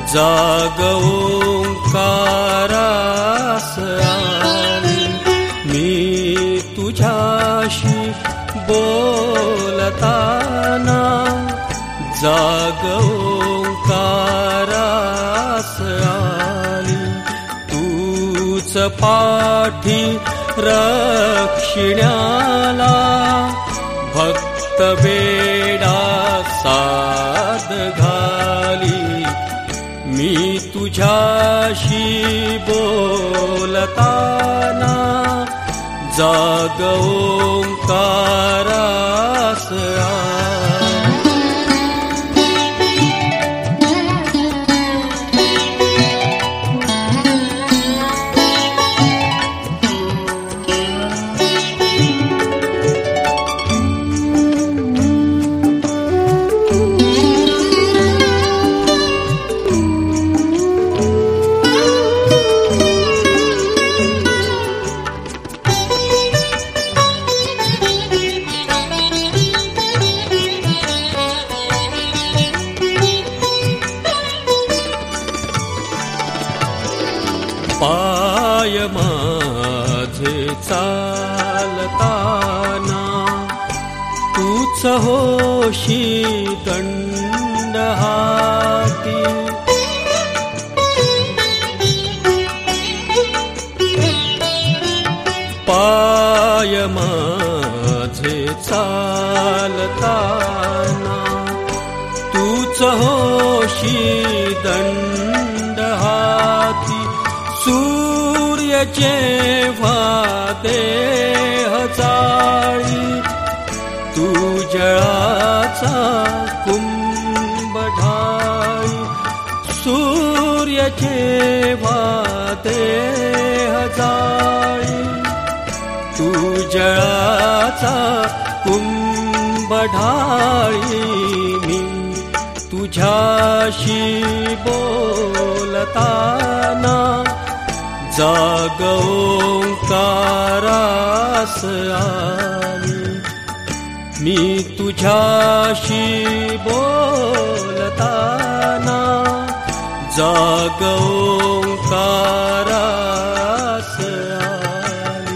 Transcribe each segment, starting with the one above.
जाग ओंकारास आली, मी तुझ्याशी बोलताना जाग ओंकारास आली. तूच पाठी रक्षिण्याला भक्त वेडा साद घाली, मी तुझ्याशी बोलताना जाग ओंकारास आली. पाय माझे चालताना तूच होशी दंड हाती, पाय माझे चालताना तूच होशी दंड हाती. सूर्य जेव्हा देह जाळी, तू जळाचा कुंभ ढाळी. सूर्य जेव्हा देह जाळी, तू जळाचा कुंभ ढाळी. मी तुझ्याशी बोलताना जाग ओंकारास आली, मी तुझ्याशी बोलताना जाग ओंकारास आली.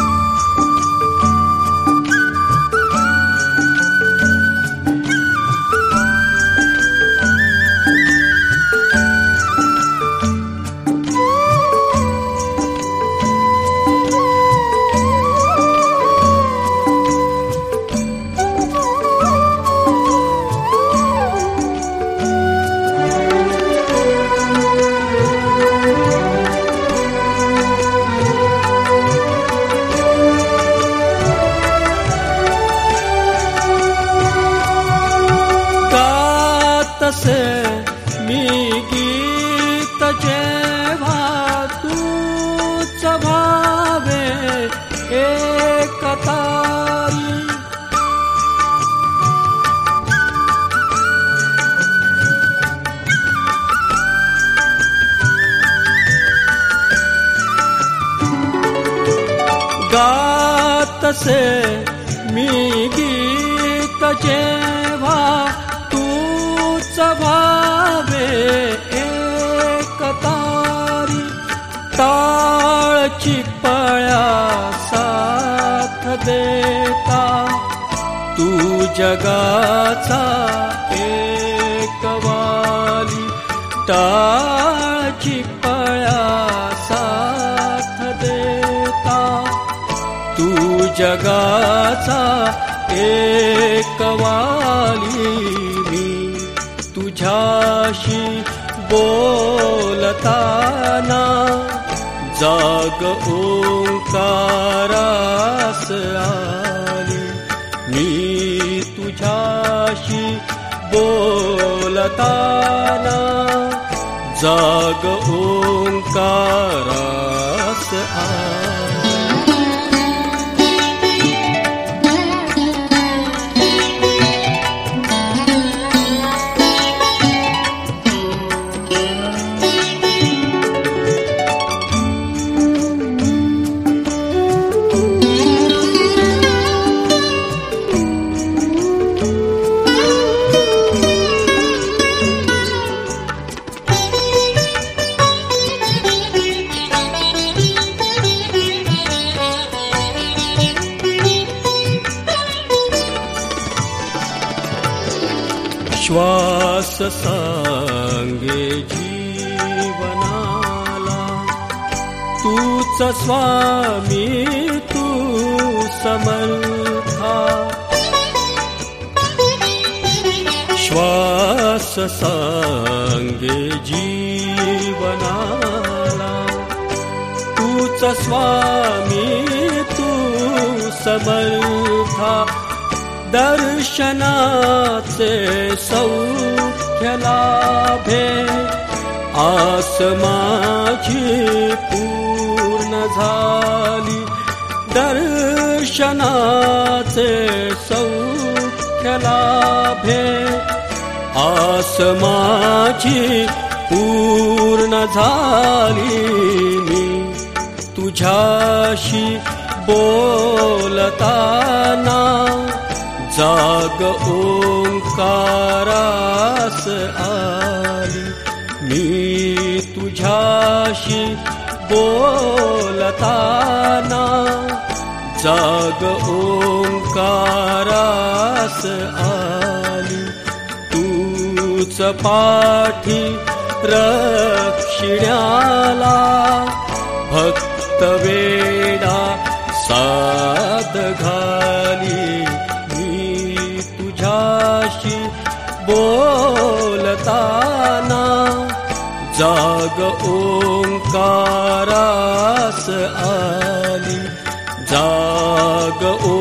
तसे मी गीत जेव्हा तूच भावे एक तारी, गातसे मी गीत जेव्हा तूच भावे एक तारी. टाळ चिपळ्या साथ देता तू जगाचा एक वाली. टाळ चिपळ्या साथ देता तू जगाचा एक वाली. मी तुझ्याशी बोलताना जाग ओंकारास आली, मी तुझ्याशी बोलताना जाग ओंकारास आली. श्वास सांगे जीवनाला, तूच स्वामी तू समर्था. श्वास सांगे जीवनाला, तूच स्वामी तू समर्था. दर्शनाचे सौख्य लाभे, आस माझी पूर्ण झाली. दर्शनाचे सौख्य लाभे, आस माझी पूर्ण झाली. मी तुझ्याशी बोलताना जाग ओंकारास आली. मी तुझ्याशी बोलताना जाग ओंकारास आली. तूच पाठी रक्षिण्याला, भक्त वेडा साद घाली. तुझ्याशी बोलताना जाग ओंकारास आली. जाग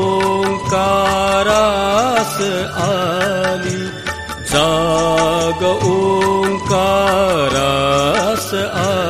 ओंकारास आली. जाग ओंकारास आली.